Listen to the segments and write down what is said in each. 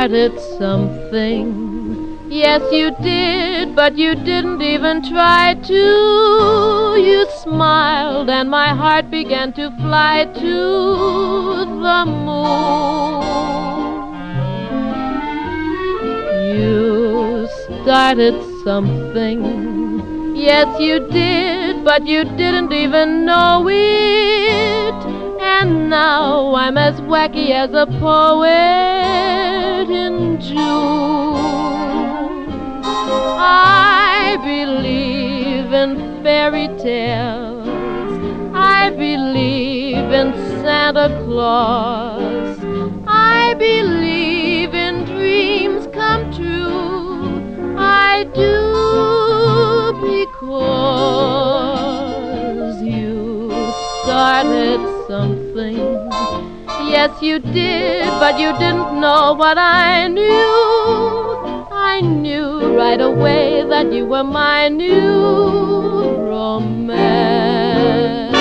started something. Yes, you did, but you didn't even try to. You smiled and my heart began to fly to the moon. You started something. Yes, you did, but you didn't even know it. And now I'm as wacky as a poet in June. I believe in fairy tales. I believe in Santa Claus. I believe in dreams come true. I do, because you started something. Yes, you did, but you didn't know what I knew. I knew right away that you were my new romance.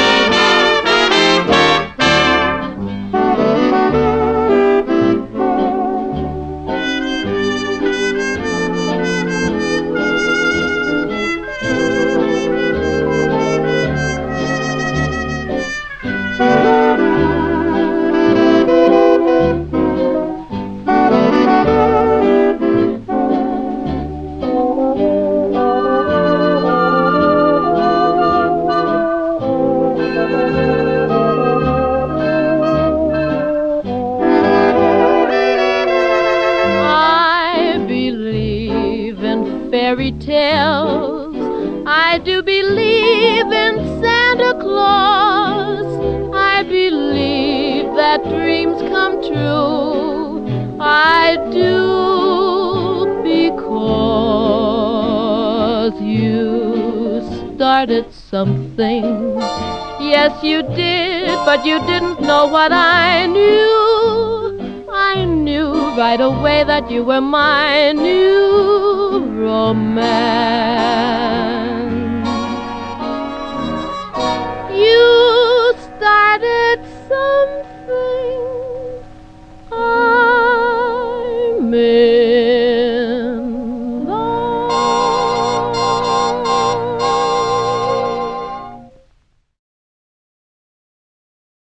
Fairy tales. I do believe in Santa Claus. I believe that dreams come true. I do, because you started something. Yes, you did, but you didn't know what I knew. I knew right away that you were my new romance. You started something I made.